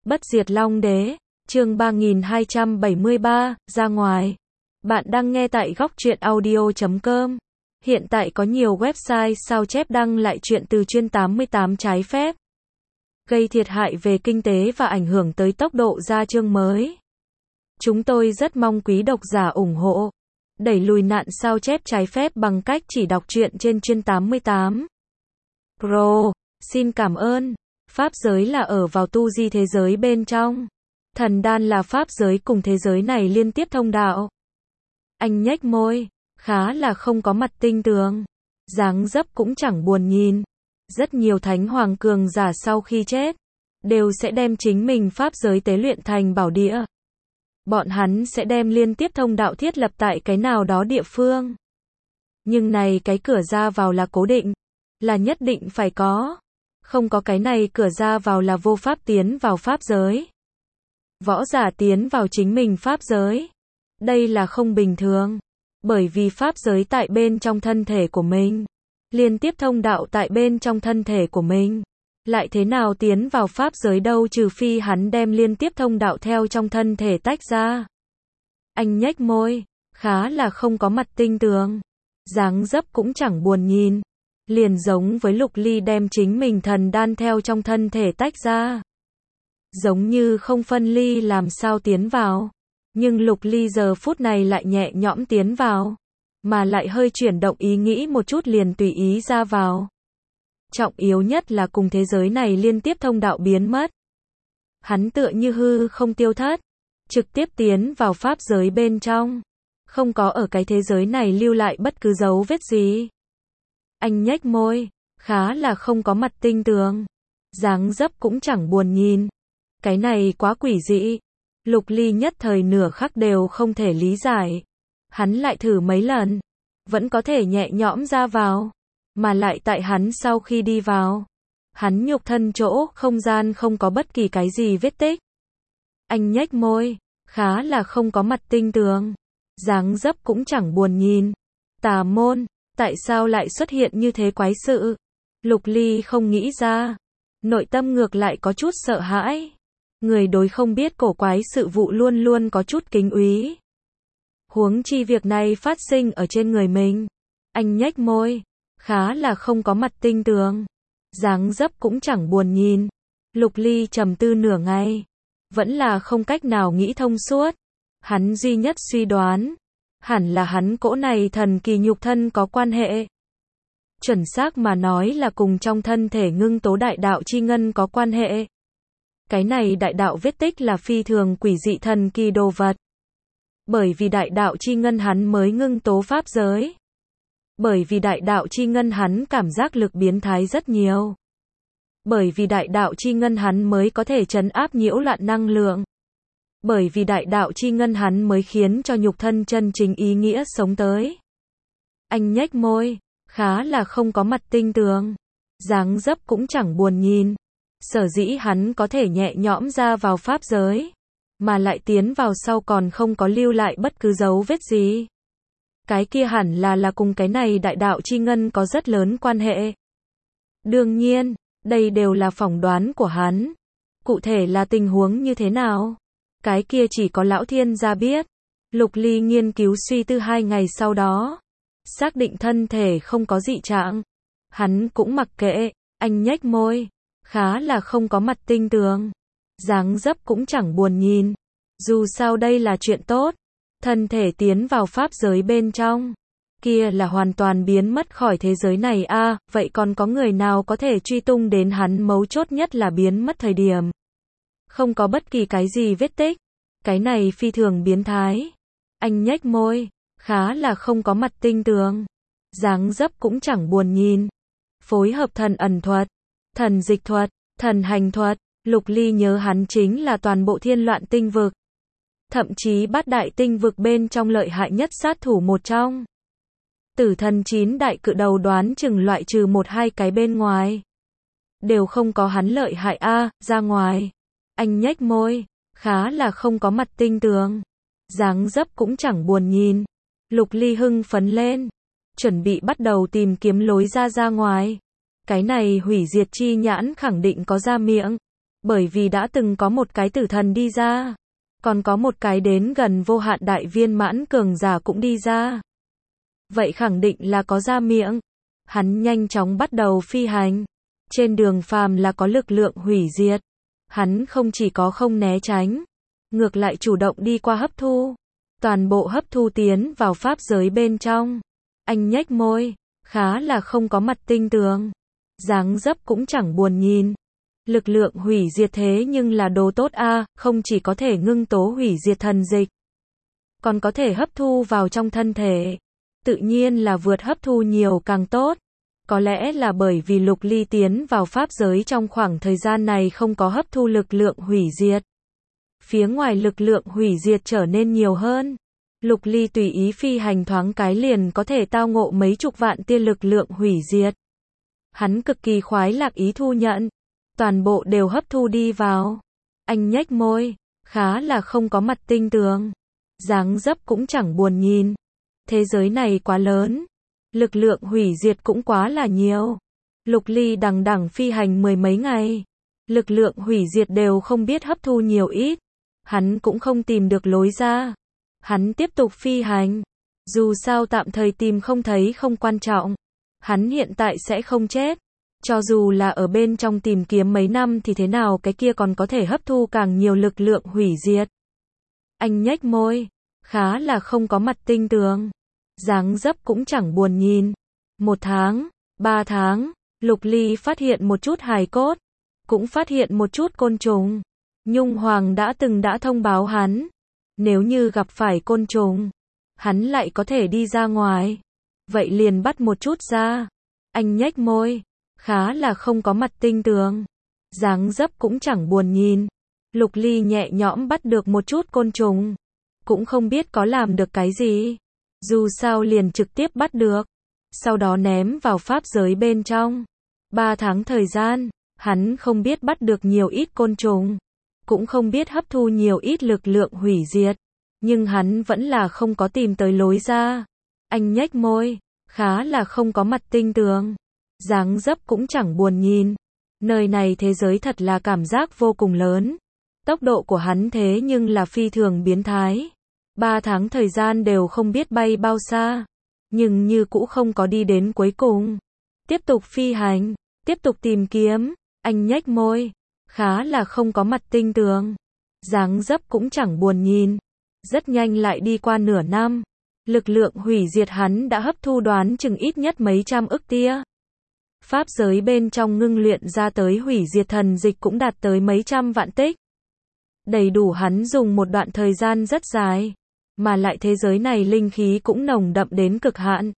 Bất diệt Long Đế, chương 3273, ra ngoài. Bạn đang nghe tại góc truyện audio.com. Hiện tại có nhiều website sao chép đăng lại truyện từ chuyên 88 trái phép, gây thiệt hại về kinh tế và ảnh hưởng tới tốc độ ra chương mới. Chúng tôi rất mong quý độc giả ủng hộ, đẩy lùi nạn sao chép trái phép bằng cách chỉ đọc truyện trên chuyên 88 Pro. Xin cảm ơn. Pháp giới là ở vào tu di thế giới bên trong. Thần đan là pháp giới cùng thế giới này liên tiếp thông đạo. Anh nhếch môi, khá là không có mặt tinh tường. Dáng dấp cũng chẳng buồn nhìn. Rất nhiều thánh hoàng cường giả sau khi chết, đều sẽ đem chính mình pháp giới tế luyện thành bảo địa. Bọn hắn sẽ đem liên tiếp thông đạo thiết lập tại cái nào đó địa phương. Nhưng này cái cửa ra vào là cố định, là nhất định phải có. Không có cái này cửa ra vào là vô pháp tiến vào pháp giới. Võ giả tiến vào chính mình pháp giới. Đây là không bình thường. Bởi vì pháp giới tại bên trong thân thể của mình. Liên tiếp thông đạo tại bên trong thân thể của mình. Lại thế nào tiến vào pháp giới đâu, trừ phi hắn đem liên tiếp thông đạo theo trong thân thể tách ra. Anh nhếch môi, khá là không có mặt tinh tường. Dáng dấp cũng chẳng buồn nhìn. Liền giống với Lục Ly đem chính mình thần đan theo trong thân thể tách ra. Giống như không phân ly làm sao tiến vào. Nhưng Lục Ly giờ phút này lại nhẹ nhõm tiến vào. Mà lại hơi chuyển động ý nghĩ một chút liền tùy ý ra vào. Trọng yếu nhất là cùng thế giới này liên tiếp thông đạo biến mất. Hắn tựa như hư không tiêu thất. Trực tiếp tiến vào pháp giới bên trong. Không có ở cái thế giới này lưu lại bất cứ dấu vết gì. Anh nhếch môi, khá là không có mặt tinh tường. Dáng dấp cũng chẳng buồn nhìn. Cái này quá quỷ dị. Lục Ly nhất thời nửa khắc đều không thể lý giải. Hắn lại thử mấy lần, vẫn có thể nhẹ nhõm ra vào. Mà lại tại hắn sau khi đi vào, hắn nhục thân chỗ không gian không có bất kỳ cái gì vết tích. Anh nhếch môi, khá là không có mặt tinh tường. Dáng dấp cũng chẳng buồn nhìn. Tà môn, tại sao lại xuất hiện như thế quái sự? Lục Ly không nghĩ ra. Nội tâm ngược lại có chút sợ hãi. Người đối không biết cổ quái sự vụ luôn luôn có chút kính úy. Huống chi việc này phát sinh ở trên người mình. Anh nhếch môi, khá là không có mặt tinh tường. Dáng dấp cũng chẳng buồn nhìn. Lục Ly trầm tư nửa ngày, vẫn là không cách nào nghĩ thông suốt. Hắn duy nhất suy đoán, hẳn là hắn cỗ này thần kỳ nhục thân có quan hệ. Chuẩn xác mà nói là cùng trong thân thể ngưng tố đại đạo chi ngân có quan hệ. Cái này đại đạo vết tích là phi thường quỷ dị thần kỳ đồ vật. Bởi vì đại đạo chi ngân hắn mới ngưng tố pháp giới. Bởi vì đại đạo chi ngân hắn cảm giác lực biến thái rất nhiều. Bởi vì đại đạo chi ngân hắn mới có thể trấn áp nhiễu loạn năng lượng. Bởi vì đại đạo chi ngân hắn mới khiến cho nhục thân chân chính ý nghĩa sống tới. Anh nhếch môi, khá là không có mặt tinh tường. Dáng dấp cũng chẳng buồn nhìn. Sở dĩ hắn có thể nhẹ nhõm ra vào pháp giới, mà lại tiến vào sau còn không có lưu lại bất cứ dấu vết gì. Cái kia hẳn là cùng cái này đại đạo chi ngân có rất lớn quan hệ. Đương nhiên, đây đều là phỏng đoán của hắn. Cụ thể là tình huống như thế nào? Cái kia chỉ có lão thiên gia biết. Lục Ly nghiên cứu suy tư 2 ngày sau đó, xác định thân thể không có dị trạng. Hắn cũng mặc kệ, anh nhếch môi, khá là không có mặt tinh tường. Dáng dấp cũng chẳng buồn nhìn. Dù sao đây là chuyện tốt. Thân thể tiến vào pháp giới bên trong, kia là hoàn toàn biến mất khỏi thế giới này a. Vậy còn có người nào có thể truy tung đến hắn, mấu chốt nhất là biến mất thời điểm. Không có bất kỳ cái gì vết tích. Cái này phi thường biến thái. Anh nhếch môi, khá là không có mặt tinh tường. Dáng dấp cũng chẳng buồn nhìn. Phối hợp thần ẩn thuật, thần dịch thuật, thần hành thuật. Lục Ly nhớ hắn chính là toàn bộ thiên loạn tinh vực. Thậm chí bát đại tinh vực bên trong lợi hại nhất sát thủ một trong. Tử thần 9 đại cự đầu đoán chừng loại trừ 1-2 cái bên ngoài. Đều không có hắn lợi hại a. Ra ngoài. Anh nhếch môi, khá là không có mặt tinh tường. Dáng dấp cũng chẳng buồn nhìn. Lục Ly hưng phấn lên. Chuẩn bị bắt đầu tìm kiếm lối ra ngoài. Cái này hủy diệt chi nhãn khẳng định có ra miệng. bởi vì đã từng có một cái tử thần đi ra, còn có một cái đến gần vô hạn đại viên mãn cường giả cũng đi ra. Vậy khẳng định là có ra miệng. Hắn nhanh chóng bắt đầu phi hành. Trên đường phàm là có lực lượng hủy diệt. Hắn không chỉ có không né tránh, ngược lại chủ động đi qua hấp thu. Toàn bộ hấp thu tiến vào pháp giới bên trong. Anh nhếch môi, khá là không có mặt tinh tường. Dáng dấp cũng chẳng buồn nhìn. Lực lượng hủy diệt thế nhưng là đồ tốt a, không chỉ có thể ngưng tố hủy diệt thần dịch, còn có thể hấp thu vào trong thân thể. Tự nhiên là vượt hấp thu nhiều càng tốt. Có lẽ là bởi vì Lục Ly tiến vào pháp giới trong khoảng thời gian này không có hấp thu lực lượng hủy diệt. Phía ngoài lực lượng hủy diệt trở nên nhiều hơn. Lục Ly tùy ý phi hành thoáng cái liền có thể tao ngộ mấy chục vạn tia lực lượng hủy diệt. Hắn cực kỳ khoái lạc ý thu nhận. Toàn bộ đều hấp thu đi vào. Anh nhếch môi, khá là không có mặt tinh tường. Dáng dấp cũng chẳng buồn nhìn. Thế giới này quá lớn. Lực lượng hủy diệt cũng quá là nhiều. Lục Ly đằng đẵng phi hành mười mấy ngày. Lực lượng hủy diệt đều không biết hấp thu nhiều ít. Hắn cũng không tìm được lối ra. Hắn tiếp tục phi hành. Dù sao tạm thời tìm không thấy không quan trọng. Hắn hiện tại sẽ không chết. Cho dù là ở bên trong tìm kiếm mấy năm thì thế nào cái kia còn có thể hấp thu càng nhiều lực lượng hủy diệt. Anh nhếch môi, khá là không có mặt tinh tường. Dáng dấp cũng chẳng buồn nhìn. 1 tháng, 3 tháng, Lục Ly phát hiện một chút hài cốt, cũng phát hiện một chút côn trùng. Nhung Hoàng đã thông báo hắn, nếu như gặp phải côn trùng, hắn lại có thể đi ra ngoài. Vậy liền bắt một chút ra. Anh nhếch môi, khá là không có mặt tinh tường. Dáng dấp cũng chẳng buồn nhìn. Lục Ly nhẹ nhõm bắt được một chút côn trùng, cũng không biết có làm được cái gì. Dù sao liền trực tiếp bắt được, sau đó ném vào pháp giới bên trong. 3 tháng thời gian, hắn không biết bắt được nhiều ít côn trùng, cũng không biết hấp thu nhiều ít lực lượng hủy diệt, nhưng hắn vẫn là không có tìm tới lối ra. Anh nhếch môi, khá là không có mặt tinh tường. Dáng dấp cũng chẳng buồn nhìn. Nơi này thế giới thật là cảm giác vô cùng lớn. Tốc độ của hắn thế nhưng là phi thường biến thái. 3 tháng thời gian đều không biết bay bao xa. Nhưng như cũ không có đi đến cuối cùng. Tiếp tục phi hành, tiếp tục tìm kiếm. Anh nhếch môi, khá là không có mặt tinh tường. Dáng dấp cũng chẳng buồn nhìn. Rất nhanh lại đi qua nửa năm. Lực lượng hủy diệt hắn đã hấp thu đoán chừng ít nhất mấy trăm ức tia. Pháp giới bên trong ngưng luyện ra tới hủy diệt thần dịch cũng đạt tới mấy trăm vạn tích. Đầy đủ hắn dùng một đoạn thời gian rất dài. Mà lại thế giới này linh khí cũng nồng đậm đến cực hạn.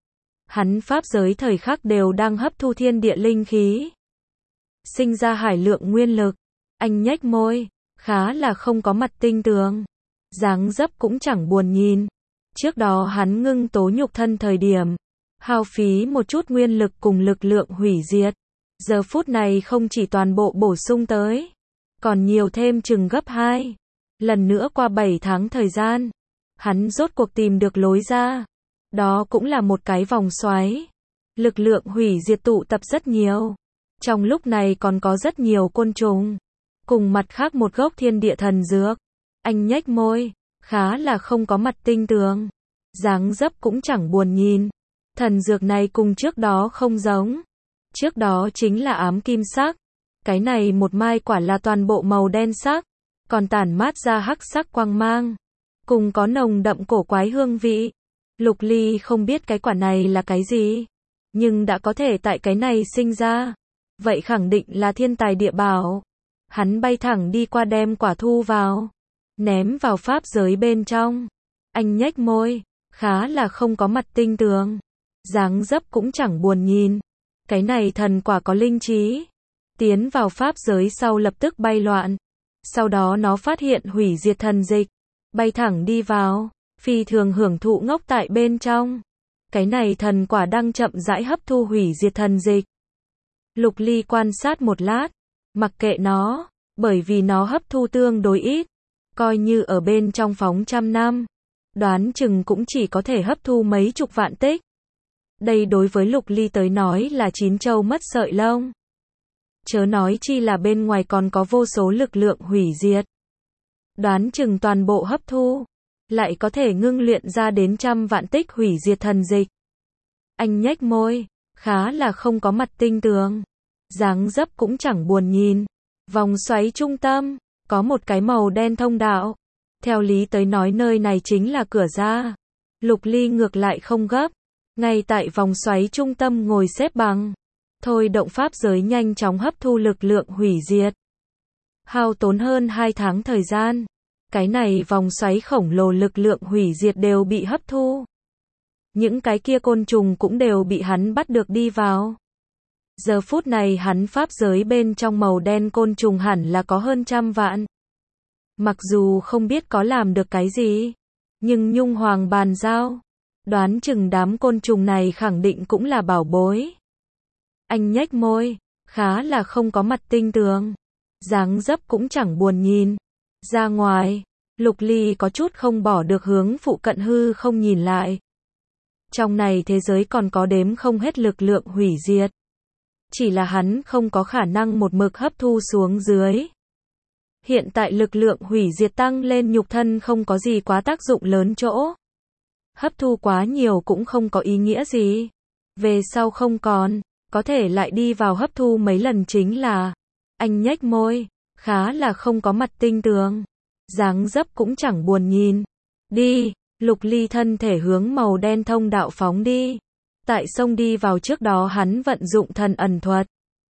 Hắn pháp giới thời khắc đều đang hấp thu thiên địa linh khí. Sinh ra hải lượng nguyên lực. Anh nhếch môi, khá là không có mặt tinh tường. Dáng dấp cũng chẳng buồn nhìn. Trước đó hắn ngưng tố nhục thân thời điểm, hao phí một chút nguyên lực cùng lực lượng hủy diệt. Giờ phút này không chỉ toàn bộ bổ sung tới, còn nhiều thêm chừng gấp 2. Lần nữa qua 7 tháng thời gian, hắn rốt cuộc tìm được lối ra. Đó cũng là một cái vòng xoáy. Lực lượng hủy diệt tụ tập rất nhiều. Trong lúc này còn có rất nhiều côn trùng. Cùng mặt khác một gốc thiên địa thần dược. Anh nhếch môi, khá là không có mặt tinh tường. Dáng dấp cũng chẳng buồn nhìn. Thần dược này cùng trước đó không giống. Trước đó chính là ám kim sắc. Cái này một mai quả là toàn bộ màu đen sắc, còn tản mát ra hắc sắc quang mang, cùng có nồng đậm cổ quái hương vị. Lục Ly không biết cái quả này là cái gì, nhưng đã có thể tại cái này sinh ra, vậy khẳng định là thiên tài địa bảo. Hắn bay thẳng đi qua đem quả thu vào, ném vào pháp giới bên trong. Anh nhếch môi, khá là không có mặt tinh tường. Dáng dấp cũng chẳng buồn nhìn. Cái này thần quả có linh trí. Tiến vào pháp giới sau lập tức bay loạn. Sau đó nó phát hiện hủy diệt thần dịch. Bay thẳng đi vào, phi thường hưởng thụ ngốc tại bên trong. Cái này thần quả đang chậm rãi hấp thu hủy diệt thần dịch. Lục Ly quan sát một lát, mặc kệ nó, bởi vì nó hấp thu tương đối ít. Coi như ở bên trong phóng trăm năm, đoán chừng cũng chỉ có thể hấp thu mấy chục vạn tích. Đây đối với Lục Ly tới nói là chín châu mất sợi lông. Chớ nói chi là bên ngoài còn có vô số lực lượng hủy diệt. Đoán chừng toàn bộ hấp thu, lại có thể ngưng luyện ra đến trăm vạn tích hủy diệt thần dịch. Anh nhếch môi, khá là không có mặt tinh tường. Dáng dấp cũng chẳng buồn nhìn. Vòng xoáy trung tâm, có một cái màu đen thông đạo. Theo lý tới nói nơi này chính là cửa ra. Lục Ly ngược lại không gấp. Ngay tại vòng xoáy trung tâm ngồi xếp bằng. Thôi động pháp giới nhanh chóng hấp thu lực lượng hủy diệt. Hao tốn hơn 2 tháng thời gian. Cái này vòng xoáy khổng lồ lực lượng hủy diệt đều bị hấp thu. Những cái kia côn trùng cũng đều bị hắn bắt được đi vào. Giờ phút này hắn pháp giới bên trong màu đen côn trùng hẳn là có hơn 100 vạn. Mặc dù không biết có làm được cái gì, nhưng Nhung Hoàng bàn giao, đoán chừng đám côn trùng này khẳng định cũng là bảo bối. Anh nhếch môi, khá là không có mặt tinh tường. Dáng dấp cũng chẳng buồn nhìn. Ra ngoài, Lục Ly có chút không bỏ được hướng phụ cận hư không nhìn lại. Trong này thế giới còn có đếm không hết lực lượng hủy diệt. Chỉ là hắn không có khả năng một mực hấp thu xuống dưới. Hiện tại lực lượng hủy diệt tăng lên nhục thân không có gì quá tác dụng lớn chỗ. Hấp thu quá nhiều cũng không có ý nghĩa gì. Về sau không còn, có thể lại đi vào hấp thu mấy lần chính là. Anh nhếch môi, khá là không có mặt tinh tường. Dáng dấp cũng chẳng buồn nhìn. Đi, Lục Ly thân thể hướng màu đen thông đạo phóng đi. Tại sông đi vào trước đó hắn vận dụng thần ẩn thuật.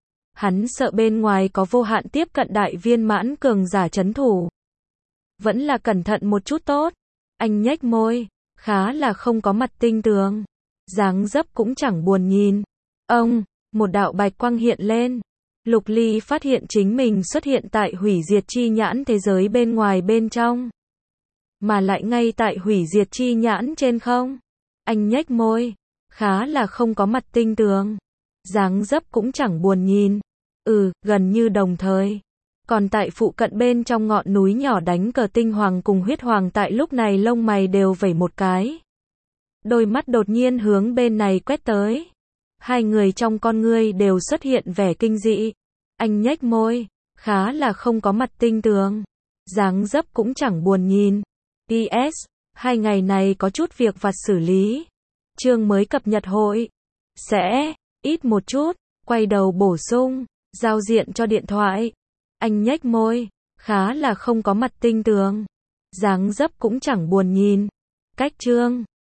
Hắn sợ bên ngoài có vô hạn tiếp cận đại viên mãn cường giả trấn thủ. Vẫn là cẩn thận một chút tốt. Anh nhếch môi, khá là không có mặt tinh tường. Dáng dấp cũng chẳng buồn nhìn. Ông, một đạo bạch quang hiện lên. Lục Ly phát hiện chính mình xuất hiện tại hủy diệt chi nhãn thế giới bên ngoài bên trong. Mà lại ngay tại hủy diệt chi nhãn trên không. Anh nhếch môi, khá là không có mặt tinh tường. Dáng dấp cũng chẳng buồn nhìn. Gần như đồng thời. Còn tại phụ cận bên trong ngọn núi nhỏ đánh cờ tinh hoàng cùng huyết hoàng tại lúc này lông mày đều vẩy một cái. Đôi mắt đột nhiên hướng bên này quét tới. Hai người trong con ngươi đều xuất hiện vẻ kinh dị. Anh nhếch môi, khá là không có mặt tinh tường. Dáng dấp cũng chẳng buồn nhìn. PS, 2 ngày này có chút việc vặt xử lý. Chương mới cập nhật hội. Sẽ, ít một chút, quay đầu bổ sung, giao diện cho điện thoại. Anh nhếch môi, khá là không có mặt tinh tường. Dáng dấp cũng chẳng buồn nhìn. Cách chương.